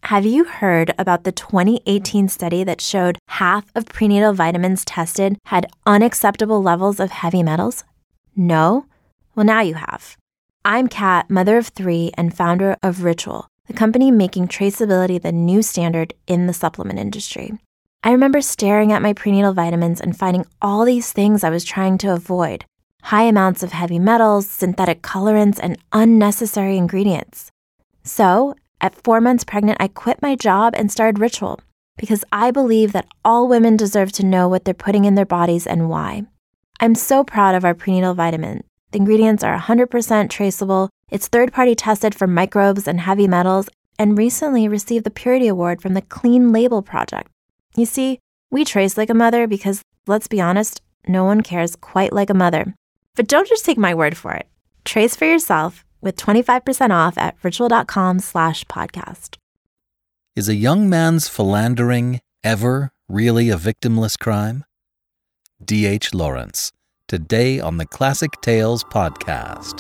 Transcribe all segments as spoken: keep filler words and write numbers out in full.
Have you heard about the twenty eighteen study that showed half of prenatal vitamins tested had unacceptable levels of heavy metals? No? Well, now you have. I'm Kat, mother of three and founder of Ritual, the company making traceability the new standard in the supplement industry. I remember staring at my prenatal vitamins and finding all these things I was trying to avoid. High amounts of heavy metals, synthetic colorants, and unnecessary ingredients. So, at four months pregnant, I quit my job and started Ritual because I believe that all women deserve to know what they're putting in their bodies and why. I'm so proud of our prenatal vitamin. The ingredients are one hundred percent traceable, it's third-party tested for microbes and heavy metals, and recently received the Purity Award from the Clean Label Project. You see, we trace like a mother because, let's be honest, no one cares quite like a mother. But don't just take my word for it. Trace for yourself with twenty-five percent off at ritual.com slash podcast. Is a young man's philandering ever really a victimless crime? D H Lawrence, today on the Classic Tales podcast.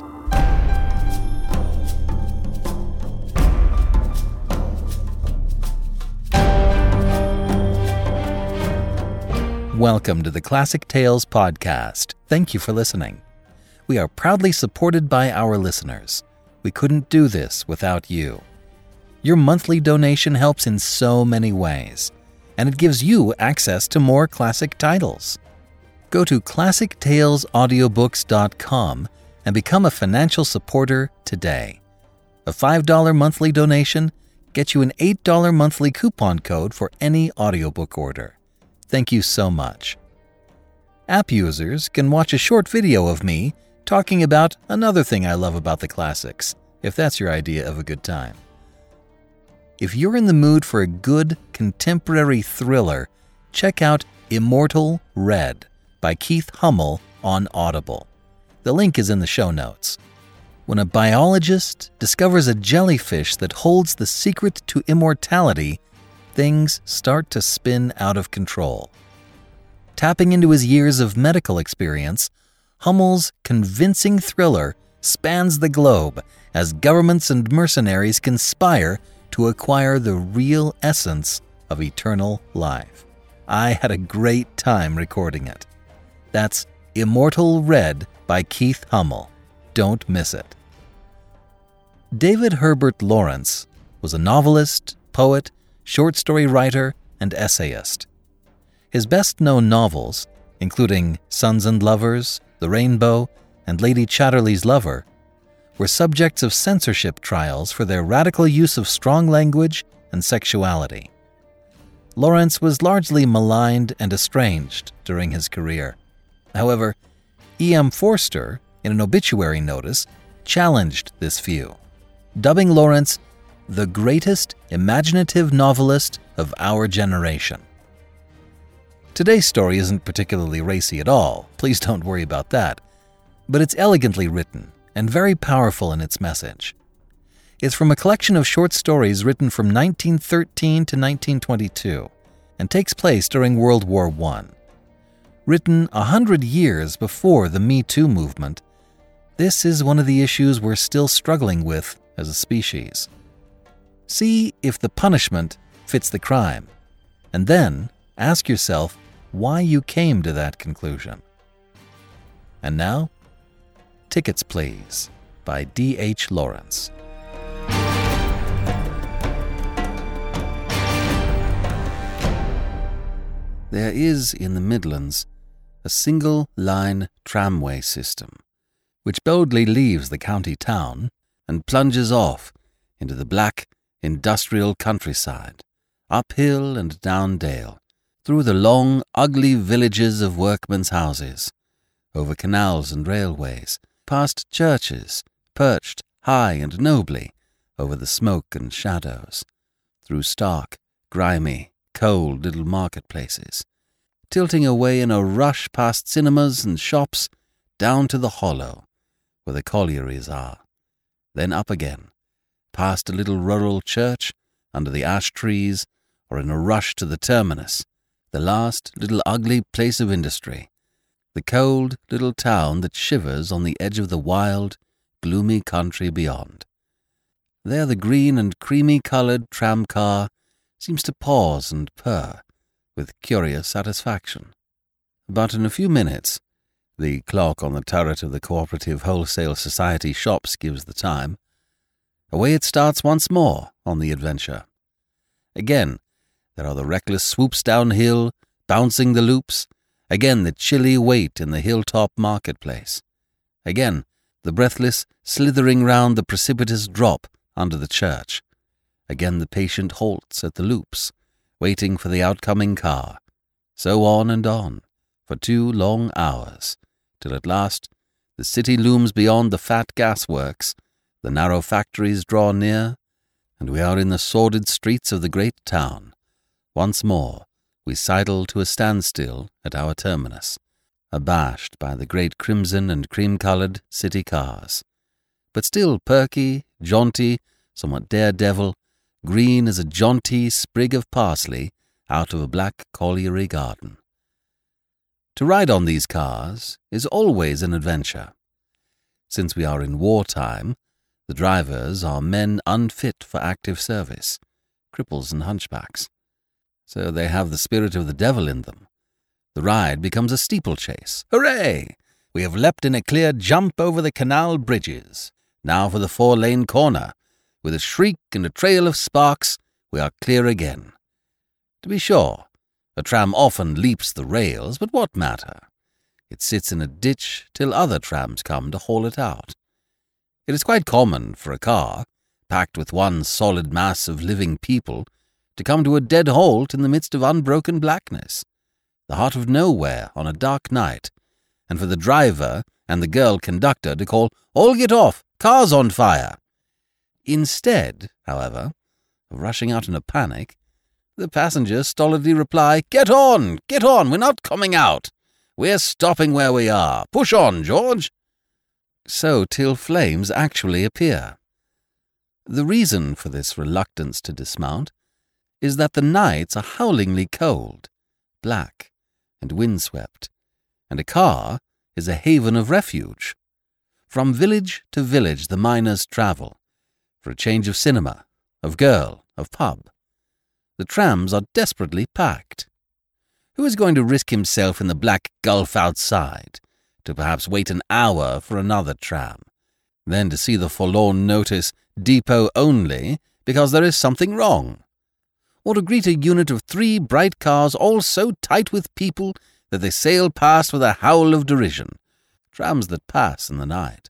Welcome to the Classic Tales podcast. Thank you for listening. We are proudly supported by our listeners. We couldn't do this without you. Your monthly donation helps in so many ways, and it gives you access to more classic titles. Go to classic tales audiobooks dot com and become a financial supporter today. A five dollars monthly donation gets you an eight dollars monthly coupon code for any audiobook order. Thank you so much. App users can watch a short video of me talking about another thing I love about the classics, if that's your idea of a good time. If you're in the mood for a good contemporary thriller, check out Immortal Red by Keith Hummel on Audible. The link is in the show notes. When a biologist discovers a jellyfish that holds the secret to immortality, things start to spin out of control. Tapping into his years of medical experience, Hummel's convincing thriller spans the globe as governments and mercenaries conspire to acquire the real essence of eternal life. I had a great time recording it. That's Immortal Red by Keith Hummel. Don't miss it. David Herbert Lawrence was a novelist, poet, short story writer, and essayist. His best-known novels, including Sons and Lovers, The Rainbow, and Lady Chatterley's Lover, were subjects of censorship trials for their radical use of strong language and sexuality. Lawrence was largely maligned and estranged during his career. However, E M Forster, in an obituary notice, challenged this view, dubbing Lawrence the greatest imaginative novelist of our generation. Today's story isn't particularly racy at all, please don't worry about that, but it's elegantly written and very powerful in its message. It's from a collection of short stories written from nineteen thirteen to nineteen twenty-two and takes place during World War One. Written a hundred years before the Me Too movement, this is one of the issues we're still struggling with as a species. See if the punishment fits the crime, and then ask yourself why you came to that conclusion. And now, Tickets Please by D H Lawrence. There is in the Midlands a single-line tramway system, which boldly leaves the county town and plunges off into the black industrial countryside, uphill and down dale, through the long, ugly villages of workmen's houses, over canals and railways, past churches perched high and nobly over the smoke and shadows, through stark, grimy, cold little marketplaces, tilting away in a rush past cinemas and shops down to the hollow, where the collieries are, then up again, past a little rural church under the ash trees, or in a rush to the terminus, the last little ugly place of industry, the cold little town that shivers on the edge of the wild, gloomy country beyond. There the green and creamy-coloured tram-car seems to pause and purr with curious satisfaction. But in a few minutes, the clock on the turret of the Cooperative Wholesale Society shops gives the time, away it starts once more on the adventure. Again, there are the reckless swoops downhill, bouncing the loops, again the chilly wait in the hilltop marketplace, again the breathless slithering round the precipitous drop under the church, again the patient halts at the loops, waiting for the outcoming car, so on and on, for two long hours, till at last the city looms beyond the fat gasworks, the narrow factories draw near, and we are in the sordid streets of the great town. Once more we sidle to a standstill at our terminus, abashed by the great crimson and cream-coloured city cars, but still perky, jaunty, somewhat daredevil, green as a jaunty sprig of parsley out of a black colliery garden. To ride on these cars is always an adventure. Since we are in wartime, the drivers are men unfit for active service, cripples and hunchbacks. So they have the spirit of the devil in them. The ride becomes a steeplechase. Hooray! We have leapt in a clear jump over the canal bridges. Now for the four-lane corner. With a shriek and a trail of sparks, we are clear again. To be sure, a tram often leaps the rails, but what matter? It sits in a ditch till other trams come to haul it out. It is quite common for a car, packed with one solid mass of living people, to come to a dead halt in the midst of unbroken blackness, the heart of nowhere on a dark night, and for the driver and the girl conductor to call, "All get off! Car's on fire!" Instead, however, of rushing out in a panic, the passengers stolidly reply, "Get on! Get on! We're not coming out! We're stopping where we are! Push on, George!" So till flames actually appear. The reason for this reluctance to dismount is that the nights are howlingly cold, black, and windswept, and a car is a haven of refuge. From village to village the miners travel, for a change of cinema, of girl, of pub. The trams are desperately packed. Who is going to risk himself in the black gulf outside, to perhaps wait an hour for another tram, then to see the forlorn notice depot only because there is something wrong? Or to greet a unit of three bright cars all so tight with people that they sail past with a howl of derision, trams that pass in the night?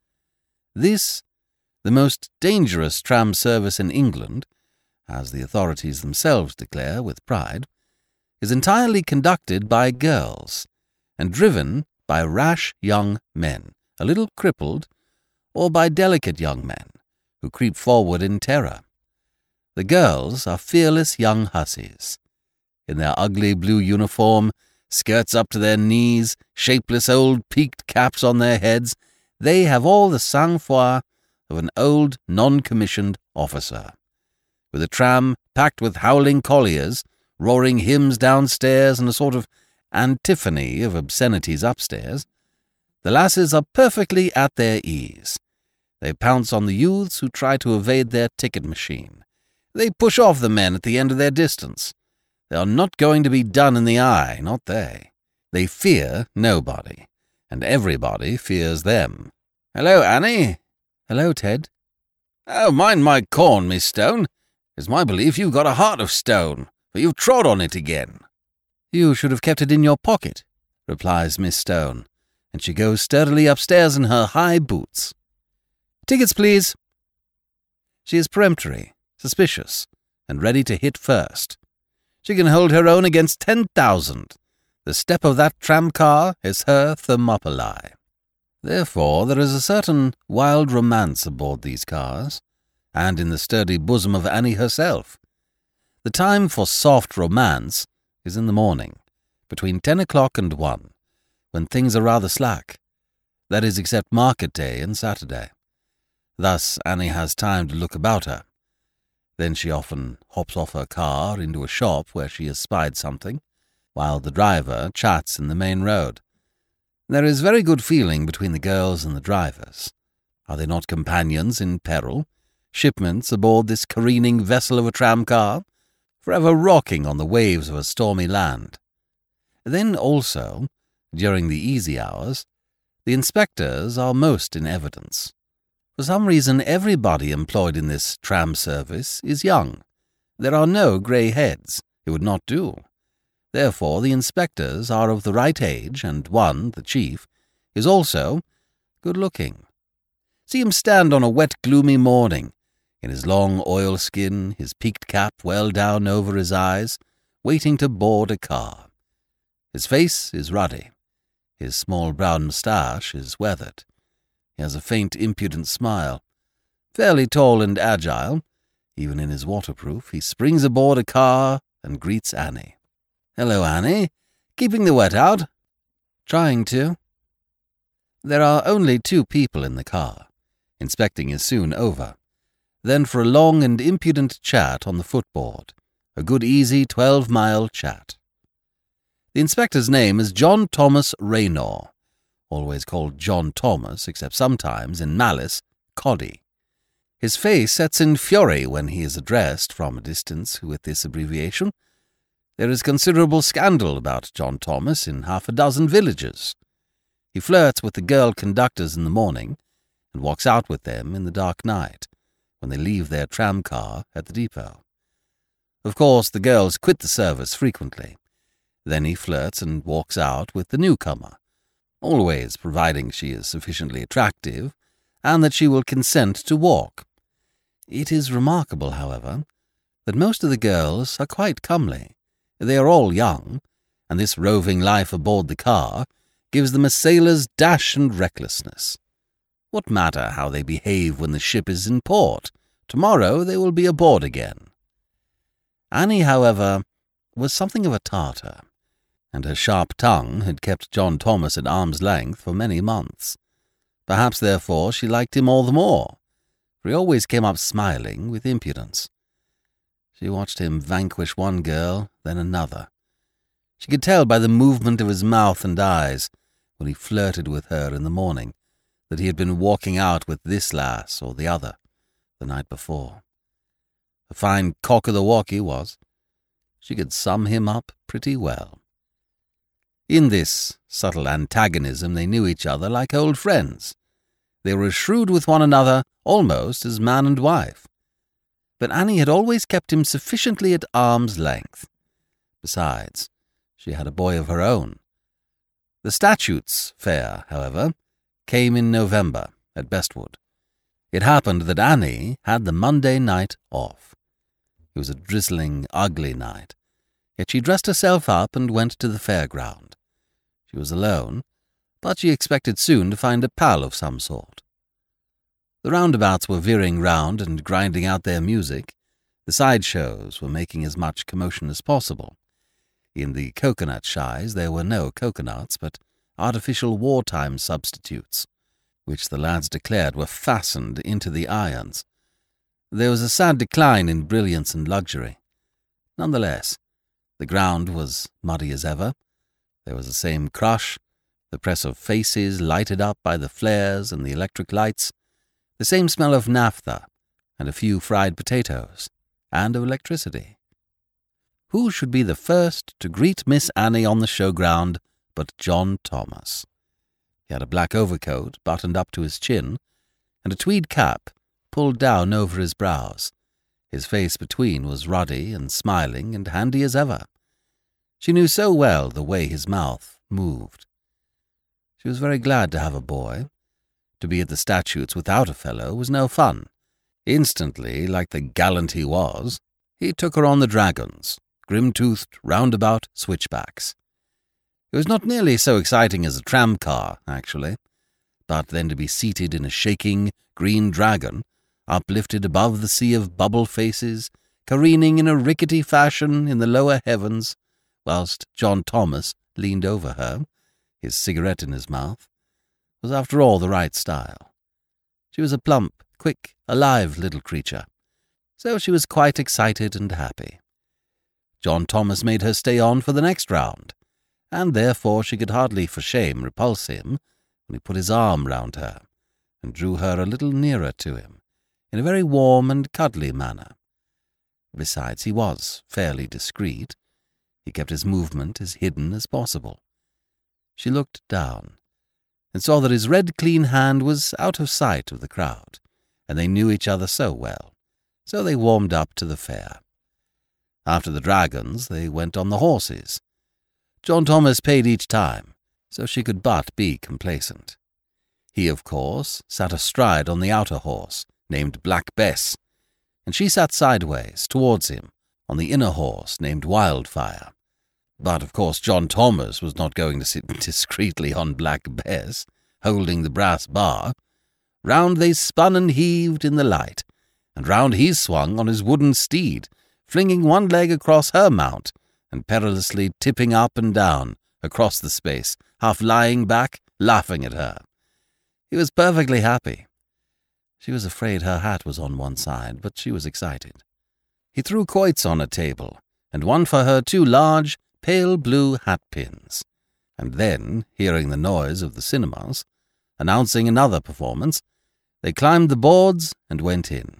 This, the most dangerous tram service in England, as the authorities themselves declare with pride, is entirely conducted by girls, and driven by rash young men, a little crippled, or by delicate young men, who creep forward in terror. The girls are fearless young hussies. In their ugly blue uniform, skirts up to their knees, shapeless old peaked caps on their heads, they have all the sang-froid of an old non-commissioned officer. With a tram packed with howling colliers, roaring hymns downstairs and a sort of antiphony of obscenities upstairs, the lasses are perfectly at their ease. They pounce on the youths who try to evade their ticket machine. They push off the men at the end of their distance. They are not going to be done in the eye, not they. They fear nobody, and everybody fears them. "Hello, Annie." "Hello, Ted." "Oh, mind my corn, Miss Stone. It's my belief you've got a heart of stone, for you've trod on it again." "You should have kept it in your pocket," replies Miss Stone, and she goes sturdily upstairs in her high boots. "Tickets, please." She is peremptory, suspicious, and ready to hit first. She can hold her own against ten thousand. The step of that tram-car is her Thermopylae. Therefore there is a certain wild romance aboard these cars, and in the sturdy bosom of Annie herself. The time for soft romance is in the morning, between ten o'clock and one, when things are rather slack. That is, except market day and Saturday. Thus Annie has time to look about her. Then she often hops off her car into a shop where she has spied something, while the driver chats in the main road. There is very good feeling between the girls and the drivers. Are they not companions in peril, shipments aboard this careening vessel of a tramcar, forever rocking on the waves of a stormy land. Then also, during the easy hours, the inspectors are most in evidence. For some reason, everybody employed in this tram service is young. There are no grey heads. It would not do. Therefore, the inspectors are of the right age, and one, the chief, is also good-looking. See him stand on a wet, gloomy morning, in his long oilskin, his peaked cap well down over his eyes, waiting to board a car. His face is ruddy. His small brown moustache is weathered. He has a faint, impudent smile. Fairly tall and agile, even in his waterproof, he springs aboard a car and greets Annie. "Hello, Annie. Keeping the wet out?" "Trying to." There are only two people in the car. Inspecting is soon over. Then for a long and impudent chat on the footboard. A good easy twelve-mile chat. The inspector's name is John Thomas Raynor, always called John Thomas, except sometimes, in malice, Coddy. His face sets in fury when he is addressed from a distance with this abbreviation. There is considerable scandal about John Thomas in half a dozen villages. He flirts with the girl conductors in the morning and walks out with them in the dark night when they leave their tram-car at the depot. Of course, the girls quit the service frequently. Then he flirts and walks out with the newcomer, always providing she is sufficiently attractive and that she will consent to walk. It is remarkable, however, that most of the girls are quite comely. They are all young, and this roving life aboard the car gives them a sailor's dash and recklessness. What matter how they behave when the ship is in port? Tomorrow they will be aboard again. Annie, however, was something of a Tartar, and her sharp tongue had kept John Thomas at arm's length for many months. Perhaps, therefore, she liked him all the more, for he always came up smiling with impudence. She watched him vanquish one girl, then another. She could tell by the movement of his mouth and eyes, when he flirted with her in the morning, that he had been walking out with this lass or the other the night before. A fine cock of the walk he was. She could sum him up pretty well. In this subtle antagonism they knew each other like old friends. They were as shrewd with one another almost as man and wife. But Annie had always kept him sufficiently at arm's length. Besides, she had a boy of her own. The Statutes Fair, however, came in November at Bestwood. It happened that Annie had the Monday night off. It was a drizzling, ugly night, yet she dressed herself up and went to the fairground. She was alone, but she expected soon to find a pal of some sort. The roundabouts were veering round and grinding out their music. The sideshows were making as much commotion as possible. In the coconut shies there were no coconuts, but artificial wartime substitutes, which the lads declared were fastened into the irons. There was a sad decline in brilliance and luxury. Nonetheless, the ground was muddy as ever. There was the same crush, the press of faces lighted up by the flares and the electric lights, the same smell of naphtha, and a few fried potatoes, and of electricity. Who should be the first to greet Miss Annie on the showground but John Thomas? He had a black overcoat buttoned up to his chin, and a tweed cap pulled down over his brows. His face between was ruddy and smiling and handy as ever. She knew so well the way his mouth moved. She was very glad to have a boy. To be at the Statutes without a fellow was no fun. Instantly, like the gallant he was, he took her on the dragons, grim-toothed, roundabout switchbacks. It was not nearly so exciting as a tram-car, actually, but then to be seated in a shaking green dragon, uplifted above the sea of bubble faces, careening in a rickety fashion in the lower heavens, whilst John Thomas leaned over her, his cigarette in his mouth, was after all the right style. She was a plump, quick, alive little creature, so she was quite excited and happy. John Thomas made her stay on for the next round, and therefore she could hardly for shame repulse him when he put his arm round her and drew her a little nearer to him in a very warm and cuddly manner. Besides, he was fairly discreet. He kept his movement as hidden as possible. She looked down and saw that his red, clean hand was out of sight of the crowd, and they knew each other so well, so they warmed up to the fair. After the dragons, they went on the horses. John Thomas paid each time, so she could but be complacent. He, of course, sat astride on the outer horse, named Black Bess, and she sat sideways, towards him, on the inner horse, named Wildfire. But, of course, John Thomas was not going to sit discreetly on Black Bess, holding the brass bar. Round they spun and heaved in the light, and round he swung on his wooden steed, flinging one leg across her mount, and perilously tipping up and down across the space, half lying back, laughing at her. He was perfectly happy. She was afraid her hat was on one side, but she was excited. He threw quoits on a table, and won for her two large, pale blue hat-pins, and then, hearing the noise of the cinemas, announcing another performance, they climbed the boards and went in.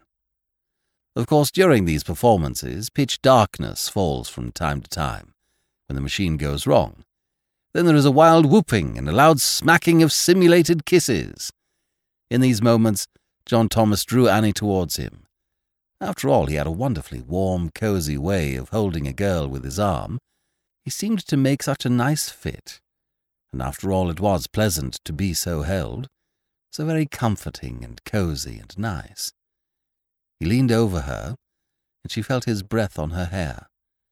Of course, during these performances, pitch darkness falls from time to time, when the machine goes wrong. Then there is a wild whooping and a loud smacking of simulated kisses. In these moments, John Thomas drew Annie towards him. After all, he had a wonderfully warm, cosy way of holding a girl with his arm. He seemed to make such a nice fit. And after all, it was pleasant to be so held, so very comforting and cosy and nice. He leaned over her, and she felt his breath on her hair.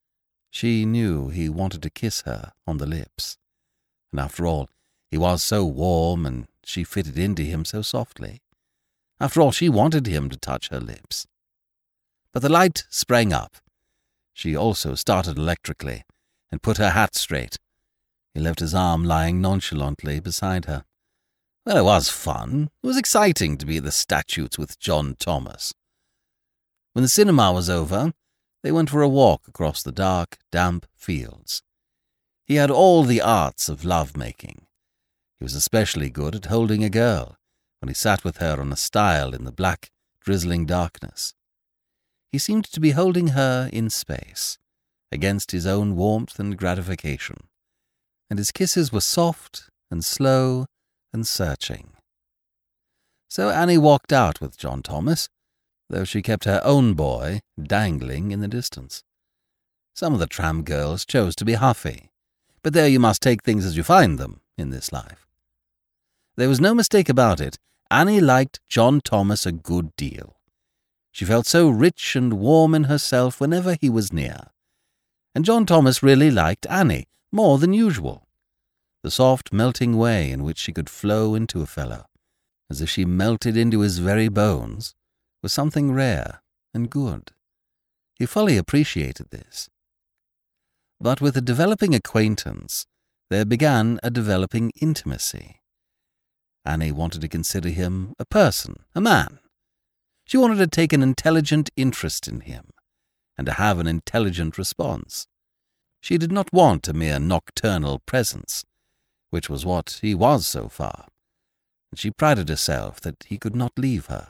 She knew he wanted to kiss her on the lips. And after all, he was so warm, and she fitted into him so softly. After all, she wanted him to touch her lips. But the light sprang up. She also started electrically, and put her hat straight. He left his arm lying nonchalantly beside her. Well, it was fun. It was exciting to be at the statutes with John Thomas. When the cinema was over, they went for a walk across the dark, damp fields. He had all the arts of love-making. He was especially good at holding a girl, when he sat with her on a stile in the black, drizzling darkness. He seemed to be holding her in space, against his own warmth and gratification, and his kisses were soft and slow and searching. So Annie walked out with John Thomas, though she kept her own boy dangling in the distance. Some of the tram girls chose to be huffy, but there you must take things as you find them in this life. There was no mistake about it. Annie liked John Thomas a good deal. She felt so rich and warm in herself whenever he was near. And John Thomas really liked Annie more than usual. The soft, melting way in which she could flow into a fellow, as if she melted into his very bones, was something rare and good. He fully appreciated this. But with a developing acquaintance, there began a developing intimacy. Annie wanted to consider him a person, a man. She wanted to take an intelligent interest in him, and to have an intelligent response. She did not want a mere nocturnal presence, which was what he was so far, and she prided herself that he could not leave her.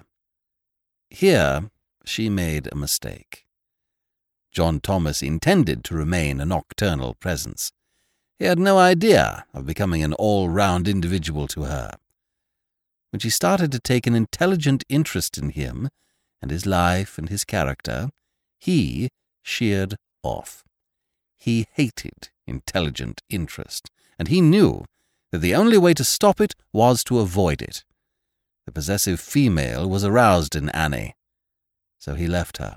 Here she made a mistake. John Thomas intended to remain a nocturnal presence. He had no idea of becoming an all-round individual to her. When she started to take an intelligent interest in him and his life and his character, he sheered off. He hated intelligent interest, and he knew that the only way to stop it was to avoid it. The possessive female was aroused in Annie, so he left her.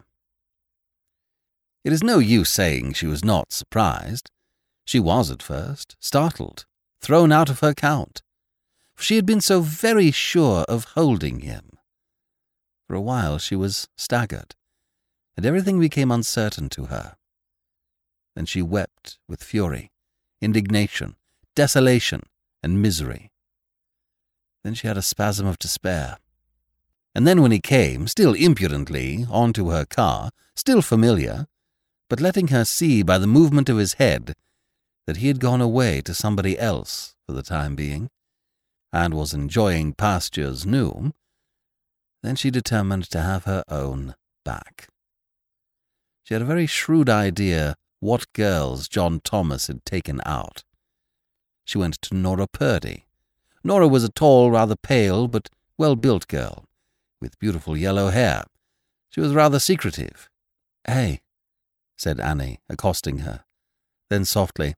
It is no use saying she was not surprised. She was at first, startled, thrown out of her count. For she had been so very sure of holding him. For a while she was staggered, and everything became uncertain to her. Then she wept with fury, indignation, desolation, and misery. Then she had a spasm of despair. And then when he came, still impudently, onto her car, still familiar, but letting her see by the movement of his head that he had gone away to somebody else for the time being, and was enjoying pastures new, Then she determined to have her own back. She had a very shrewd idea what girls John Thomas had taken out. She went to Nora Purdy. Nora was a tall, rather pale, but well-built girl, with beautiful yellow hair. She was rather secretive. "Hey," said Annie, accosting her. Then softly,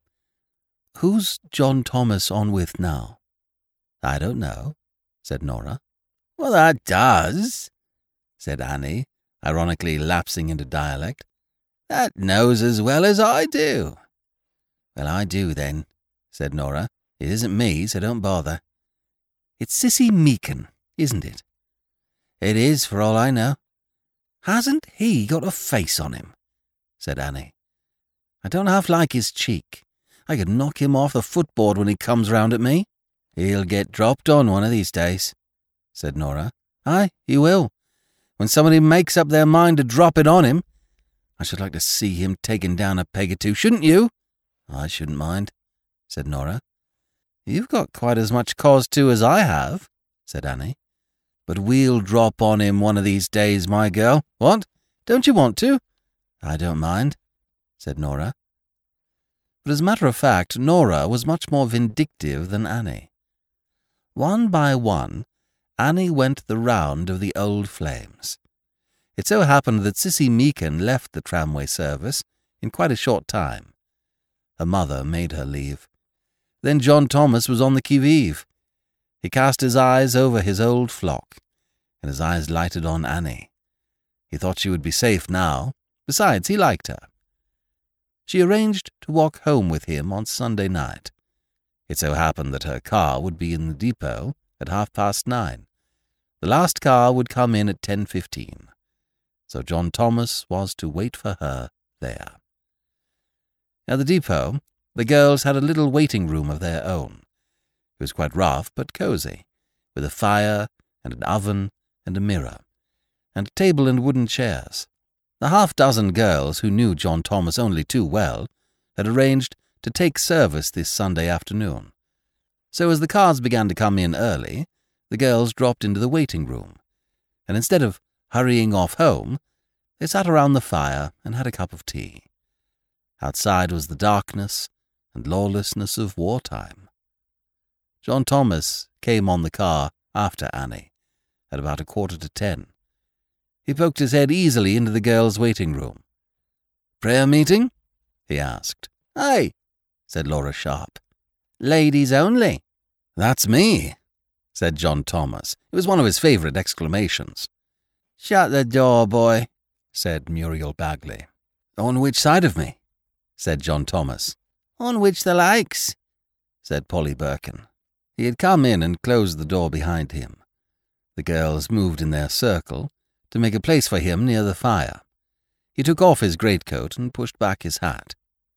"Who's John Thomas on with now?" "I don't know," said Nora. "Well, that does," said Annie, ironically lapsing into dialect. "That knows as well as I do." "Well, I do, then," said Nora. "It isn't me, so don't bother." "It's Sissy Meakin, isn't it?" "It is, for all I know." "Hasn't he got a face on him?" said Annie. "I don't half like his cheek. I could knock him off the footboard when he comes round at me." "He'll get dropped on one of these days," said Nora. "Aye, he will. When somebody makes up their mind to drop it on him. I should like to see him taken down a peg or two, shouldn't you?" "I shouldn't mind," said Nora. "You've got quite as much cause to as I have," said Annie. "But we'll drop on him one of these days, my girl. What? Don't you want to?" "I don't mind," said Nora. But as a matter of fact, Nora was much more vindictive than Annie. One by one, Annie went the round of the old flames. It so happened that Sissy Meakin left the tramway service in quite a short time. Her mother made her leave. Then John Thomas was on the qui-vive. He cast his eyes over his old flock, and his eyes lighted on Annie. He thought she would be safe now. Besides, he liked her. She arranged to walk home with him on Sunday night. It so happened that her car would be in the depot at half past nine. The last car would come in at ten fifteen. So John Thomas was to wait for her there. At the depot, the girls had a little waiting room of their own. It was quite rough but cosy, with a fire and an oven and a mirror, and a table and wooden chairs. The half-dozen girls who knew John Thomas only too well had arranged to take service this Sunday afternoon. So as the cars began to come in early, the girls dropped into the waiting room, and instead of hurrying off home, they sat around the fire and had a cup of tea. Outside was the darkness and lawlessness of wartime. John Thomas came on the car after Annie, at about a quarter to ten. He poked his head easily into the girls' waiting room. "Prayer meeting?" he asked. "Aye," said Laura Sharp. "Ladies only." "That's me," said John Thomas. It was one of his favourite exclamations. "Shut the door, boy," said Muriel Bagley. "On which side of me?" said John Thomas. "On which the likes," said Polly Birkin. He had come in and closed the door behind him. The girls moved in their circle to make a place for him near the fire. He took off his greatcoat and pushed back his hat.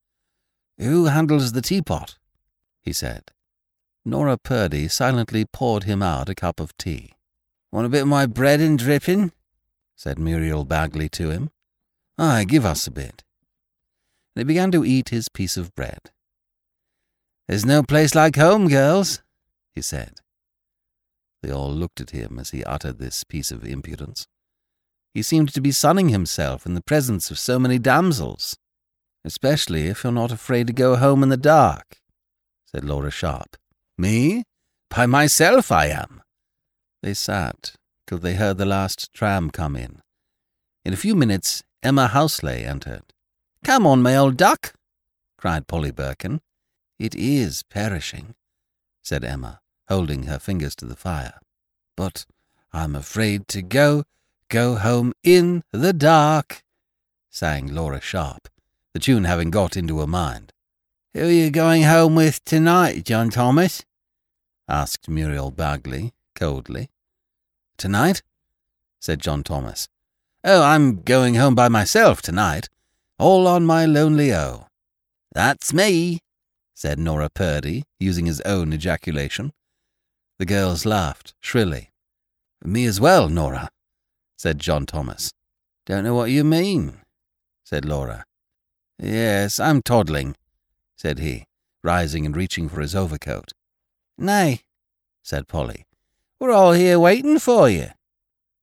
"Who handles the teapot?" he said. Nora Purdy silently poured him out a cup of tea. "Want a bit of my bread and dripping?" said Muriel Bagley to him. "Aye, give us a bit." And he began to eat his piece of bread. "There's no place like home, girls," he said. They all looked at him as he uttered this piece of impudence. He seemed to be sunning himself in the presence of so many damsels. "Especially if you're not afraid to go home in the dark," said Laura Sharp. "Me? By myself I am." They sat till they heard the last tram come in. In a few minutes, Emma Houseley entered. "Come on, my old duck," cried Polly Birkin. "It is perishing," said Emma, holding her fingers to the fire. "But I'm afraid to go, go home in the dark," sang Laura Sharp, the tune having got into her mind. "Who are you going home with tonight, John Thomas?" asked Muriel Bagley, coldly. "Tonight?" said John Thomas. "Oh, I'm going home by myself tonight, all on my lonely o." "That's me," said Nora Purdy, using his own ejaculation. The girls laughed shrilly. "Me as well, Nora," said John Thomas. "Don't know what you mean," said Laura. "Yes, I'm toddling," said he, rising and reaching for his overcoat. "Nay," said Polly, "we're all here waiting for you."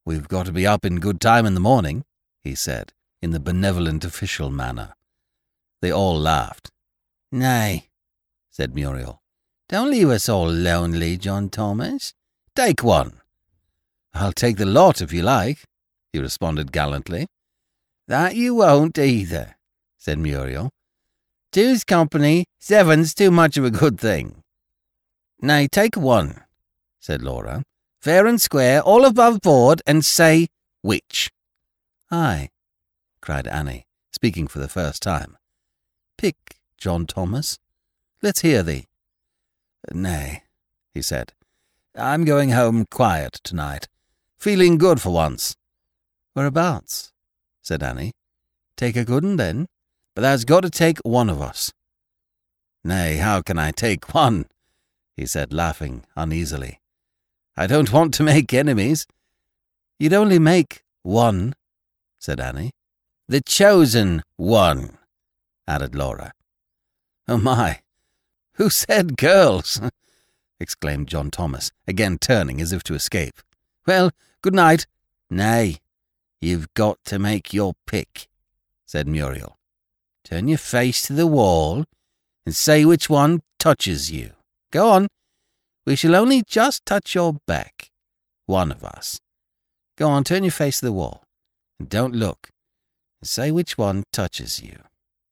"We've got to be up in good time in the morning," he said, in the benevolent official manner. They all laughed. "Nay," said Muriel. "Don't leave us all lonely, John Thomas. Take one." "I'll take the lot if you like," he responded gallantly. "That you won't either," said Muriel. "Two's company, seven's too much of a good thing." "Nay, take one," said Laura. "Fair and square, all above board, and say which." "Aye," cried Annie, speaking for the first time. "Pick, John Thomas. Let's hear thee." "Nay," he said. "I'm going home quiet tonight. Feeling good for once." "Whereabouts?" said Annie. "Take a good 'un, then. But thou's got to take one of us." "Nay, how can I take one?" he said, laughing uneasily. "I don't want to make enemies." "You'd only make one," said Annie. "The chosen one," added Laura. "Oh, my! Who said girls?" exclaimed John Thomas, again turning as if to escape. "Well, good night." "Nay, you've got to make your pick," said Muriel. "Turn your face to the wall and say which one touches you. Go on. We shall only just touch your back. One of us. Go on, turn your face to the wall. And don't look. And say which one touches you."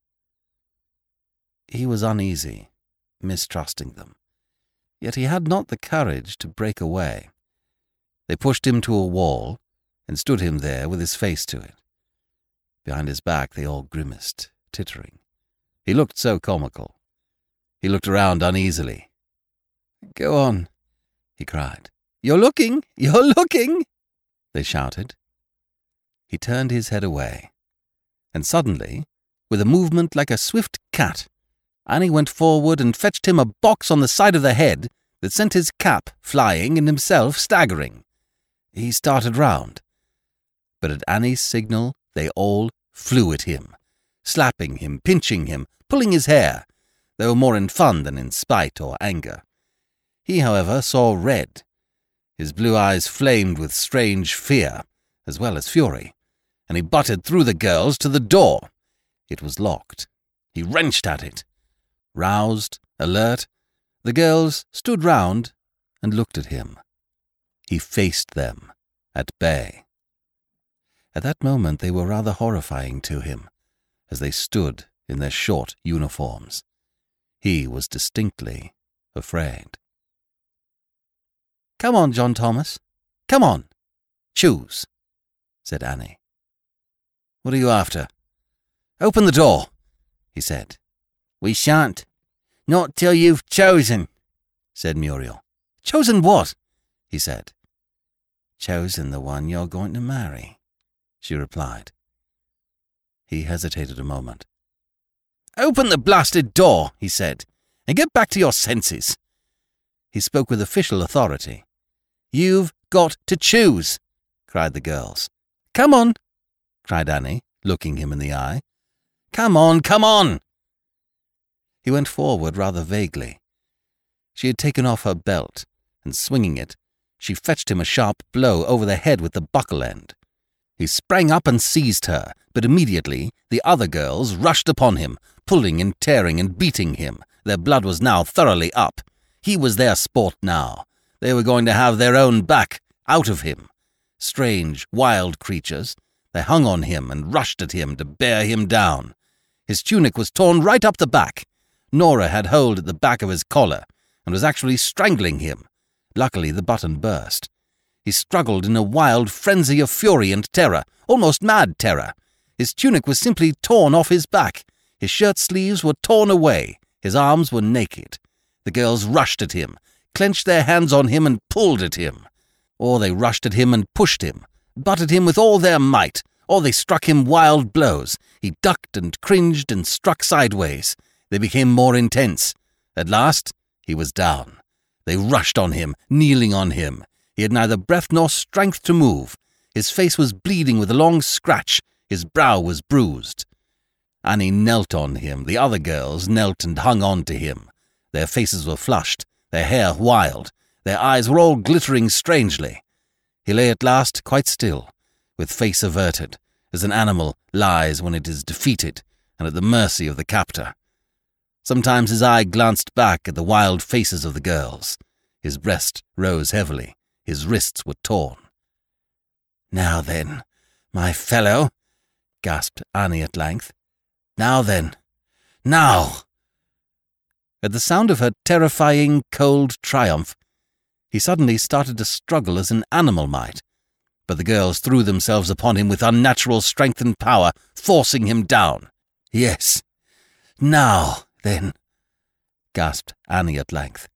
He was uneasy, mistrusting them. Yet he had not the courage to break away. They pushed him to a wall and stood him there with his face to it. Behind his back they all grimaced, tittering. He looked so comical. He looked around uneasily. "Go on," he cried. "You're looking! You're looking!" they shouted. He turned his head away, and suddenly, with a movement like a swift cat, Annie went forward and fetched him a box on the side of the head that sent his cap flying and himself staggering. He started round, but at Annie's signal they all flew at him, slapping him, pinching him, pulling his hair. They were more in fun than in spite or anger. He, however, saw red. His blue eyes flamed with strange fear, as well as fury, and he butted through the girls to the door. It was locked. He wrenched at it. Roused, alert, the girls stood round and looked at him. He faced them, at bay. At that moment they were rather horrifying to him, as they stood in their short uniforms. He was distinctly afraid. "Come on, John Thomas. Come on. Choose," said Annie. "What are you after?" "Open the door," he said. "We shan't. Not till you've chosen," said Muriel. "Chosen what?" he said. "Chosen the one you're going to marry," she replied. He hesitated a moment. "Open the blasted door," he said, "and get back to your senses." He spoke with official authority. "You've got to choose," cried the girls. "Come on," cried Annie, looking him in the eye. "Come on, come on!" He went forward rather vaguely. She had taken off her belt, and swinging it, she fetched him a sharp blow over the head with the buckle end. He sprang up and seized her, but immediately the other girls rushed upon him, pulling and tearing and beating him. Their blood was now thoroughly up. He was their sport now. They were going to have their own back out of him. Strange, wild creatures, they hung on him and rushed at him to bear him down. His tunic was torn right up the back. Nora had hold at the back of his collar and was actually strangling him. Luckily the button burst. He struggled in a wild frenzy of fury and terror, almost mad terror. His tunic was simply torn off his back. His shirt sleeves were torn away. His arms were naked. The girls rushed at him, clenched their hands on him and pulled at him. Or they rushed at him and pushed him, butted him with all their might, or they struck him wild blows. He ducked and cringed and struck sideways. They became more intense. At last, he was down. They rushed on him, kneeling on him. He had neither breath nor strength to move. His face was bleeding with a long scratch. His brow was bruised. Annie knelt on him. The other girls knelt and hung on to him. Their faces were flushed, their hair wild. Their eyes were all glittering strangely. He lay at last quite still, with face averted, as an animal lies when it is defeated and at the mercy of the captor. Sometimes his eye glanced back at the wild faces of the girls. His breast rose heavily. His wrists were torn. "Now then, my fellow," gasped Annie at length. "Now then, now!" At the sound of her terrifying, cold triumph, he suddenly started to struggle as an animal might, but the girls threw themselves upon him with unnatural strength and power, forcing him down. "Yes, now, then," gasped Annie at length.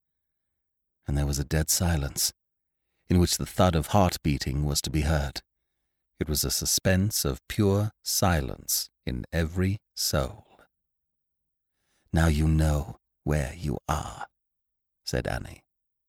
And there was a dead silence, in which the thud of heart-beating was to be heard. It was a suspense of pure silence in every soul. "Now you know where you are," said Annie.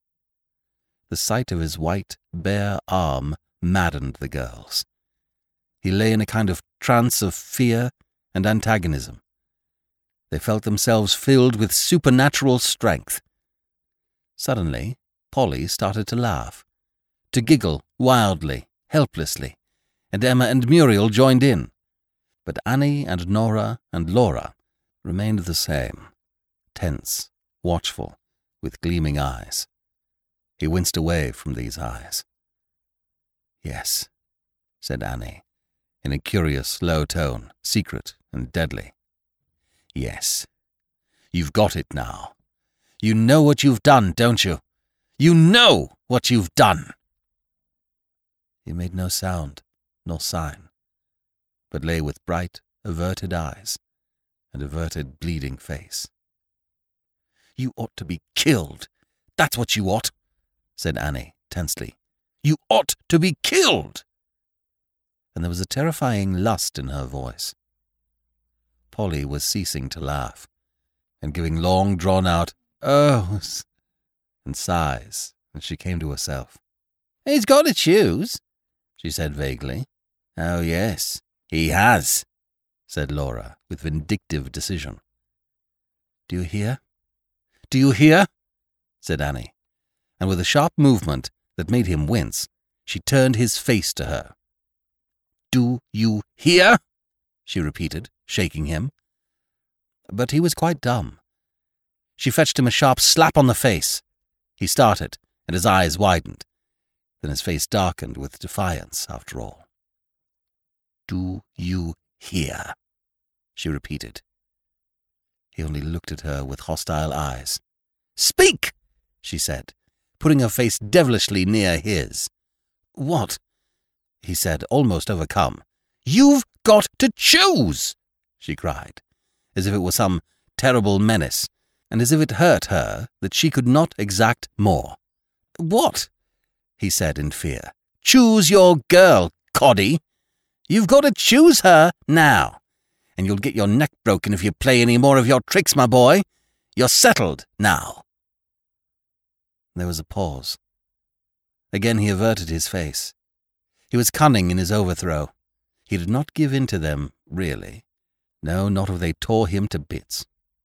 The sight of his white, bare arm maddened the girls. He lay in a kind of trance of fear and antagonism. They felt themselves filled with supernatural strength. Suddenly, Polly started to laugh, to giggle wildly, helplessly, and Emma and Muriel joined in. But Annie and Nora and Laura remained the same, tense, watchful, with gleaming eyes. He winced away from these eyes. "Yes," said Annie, in a curious low tone, secret and deadly. "Yes. You've got it now. You know what you've done, don't you? You know what you've done!" He made no sound nor sign, but lay with bright, averted eyes and averted, bleeding face. "You ought to be killed. That's what you ought," said Annie tensely. "You ought to be killed!" And there was a terrifying lust in her voice. Polly was ceasing to laugh, and giving long drawn-out ohs and sighs as she came to herself. "He's got to choose," she said vaguely. "Oh, yes, he has," said Laura, with vindictive decision. "Do you hear? Do you hear?" said Annie, and with a sharp movement that made him wince, she turned his face to her. "Do you hear?" she repeated, shaking him. But he was quite dumb. She fetched him a sharp slap on the face. He started, and his eyes widened. Then his face darkened with defiance, after all. "Do you hear?" she repeated. He only looked at her with hostile eyes. "Speak!" she said, putting her face devilishly near his. "What?" he said, almost overcome. "You've got to choose!" she cried, as if it were some terrible menace, and as if it hurt her that she could not exact more. "What?" he said in fear. "Choose your girl, Coddy. You've got to choose her now, and you'll get your neck broken if you play any more of your tricks, my boy. You're settled now." There was a pause. Again he averted his face. He was cunning in his overthrow. He did not give in to them, really. No, not if they tore him to bits.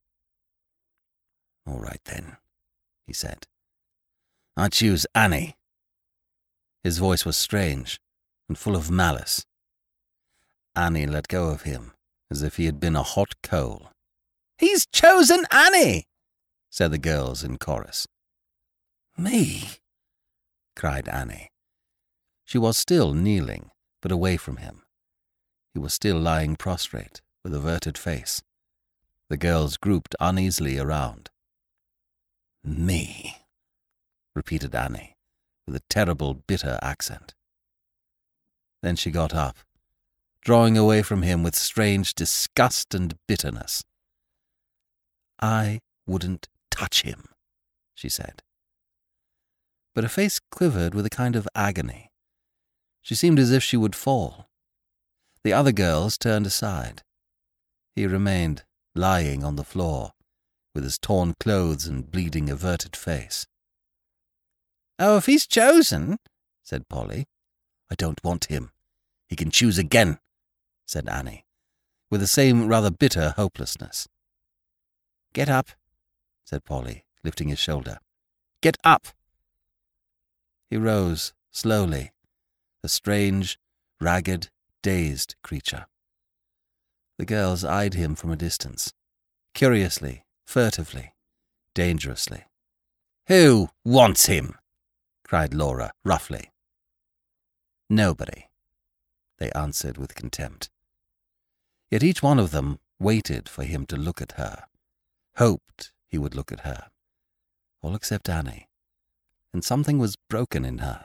"All right, then," he said. "I choose Annie." His voice was strange and full of malice. Annie let go of him as if he had been a hot coal. "He's chosen Annie!" said the girls in chorus. "Me!" cried Annie. She was still kneeling, but away from him. He was still lying prostrate, with averted face. The girls grouped uneasily around. "Me," repeated Annie, with a terrible, bitter accent. Then she got up, drawing away from him with strange disgust and bitterness. "I wouldn't touch him," she said. But her face quivered with a kind of agony. She seemed as if she would fall. The other girls turned aside. He remained lying on the floor, with his torn clothes and bleeding, averted face. "Oh, if he's chosen," said Polly. "I don't want him. He can choose again," said Annie, with the same rather bitter hopelessness. "Get up," said Polly, lifting his shoulder. "Get up!" He rose slowly, a strange, ragged, dazed creature. The girls eyed him from a distance, curiously, furtively, dangerously. "Who wants him?" cried Laura roughly. "Nobody," they answered with contempt. Yet each one of them waited for him to look at her, hoped he would look at her, all except Annie, and something was broken in her.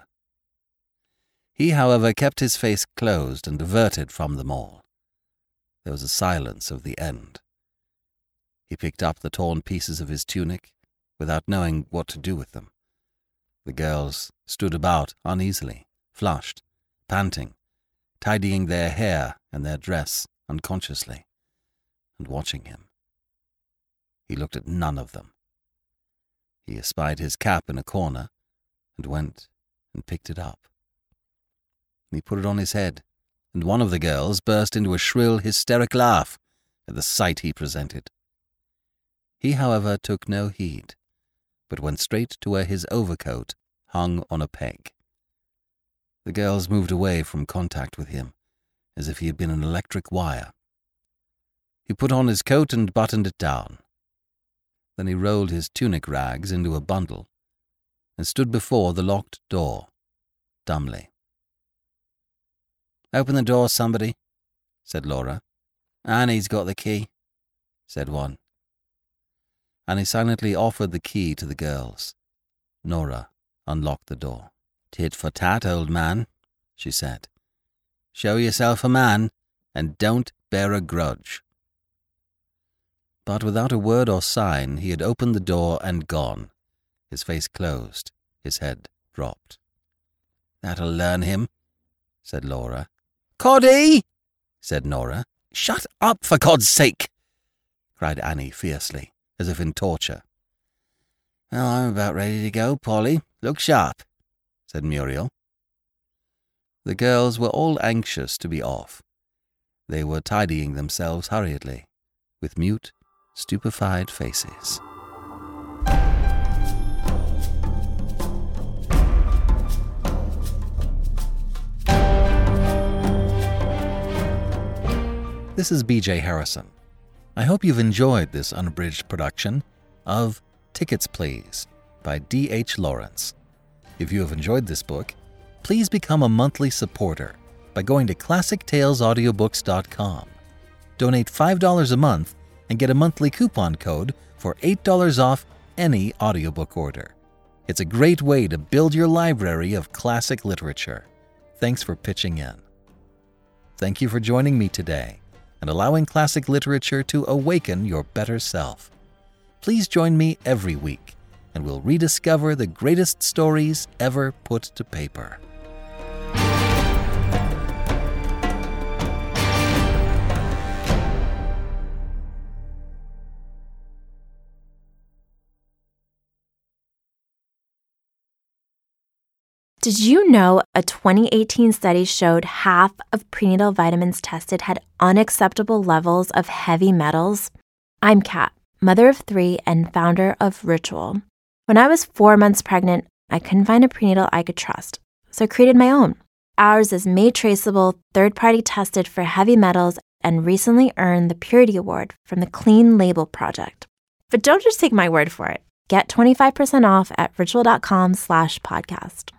He, however, kept his face closed and averted from them all. There was a silence of the end. He picked up the torn pieces of his tunic, without knowing what to do with them. The girls stood about uneasily, flushed, panting, tidying their hair and their dress unconsciously, and watching him. He looked at none of them. He espied his cap in a corner, and went and picked it up. He put it on his head, and one of the girls burst into a shrill, hysteric laugh at the sight he presented. He, however, took no heed, but went straight to where his overcoat hung on a peg. The girls moved away from contact with him, as if he had been an electric wire. He put on his coat and buttoned it down. Then he rolled his tunic rags into a bundle and stood before the locked door, dumbly. "Open the door, somebody," said Laura. "Annie's got the key," said one. And he silently offered the key to the girls. Nora unlocked the door. "Tit for tat, old man," she said. "Show yourself a man, and don't bear a grudge." But without a word or sign, he had opened the door and gone, his face closed, his head dropped. "That'll learn him," said Laura. "Coddy!" said Nora. "Shut up, for God's sake!" cried Annie fiercely, as if in torture. "Well, I'm about ready to go, Polly. Look sharp," said Muriel. The girls were all anxious to be off. They were tidying themselves hurriedly, with mute, stupefied faces. This is B J Harrison. I hope you've enjoyed this unabridged production of Tickets Please by D H Lawrence. If you have enjoyed this book, please become a monthly supporter by going to classic tales audiobooks dot com. Donate five dollars a month and get a monthly coupon code for eight dollars off any audiobook order. It's a great way to build your library of classic literature. Thanks for pitching in. Thank you for joining me today and allowing classic literature to awaken your better self. Please join me every week, and we'll rediscover the greatest stories ever put to paper. Did you know a twenty eighteen study showed half of prenatal vitamins tested had unacceptable levels of heavy metals? I'm Kat, mother of three and founder of Ritual. When I was four months pregnant, I couldn't find a prenatal I could trust, so I created my own. Ours is made traceable, third-party tested for heavy metals, and recently earned the Purity Award from the Clean Label Project. But don't just take my word for it. Get twenty-five percent off at ritual.com slash podcast.